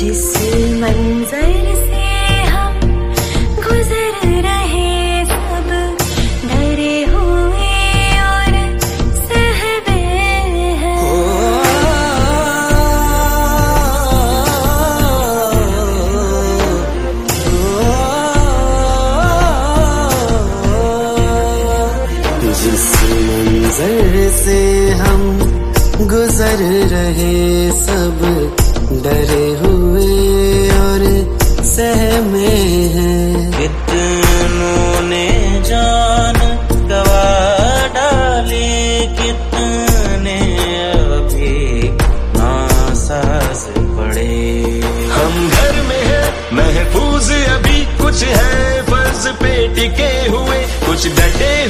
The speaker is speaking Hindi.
जिस मंजर से हम गुजर रहे सब डरे हुए और सहमे हैं। जिस मंजर से हम गुजर रहे सब डरे हुए और सहमे हैं। कितनों ने जान गवा डाली, कितने अभी नासाज पड़े। हम घर में हैं महफूज, अभी कुछ है फर्ज पे टिके हुए, कुछ डटे